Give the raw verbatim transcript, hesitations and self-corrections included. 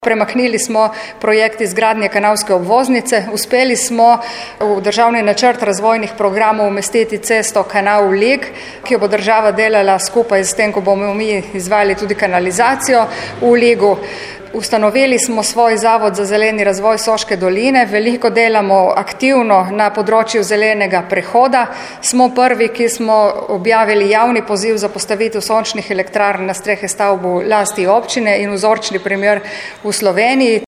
Premaknili smo projekt izgradnje kanalske obvoznice, uspeli smo v državni načrt razvojnih programov umestiti cesto Kanal Lig, ki jo bo država delala skupaj s tem, ko bomo mi izvajali tudi kanalizacijo v Ligu. Ustanovili smo svoj zavod za zeleni razvoj Soške doline, veliko delamo aktivno na področju zelenega prehoda. Smo prvi, ki smo objavili javni poziv za postavitev sončnih elektrarn na strehe stavb v lasti občine in vzorčni primer v Sloveniji.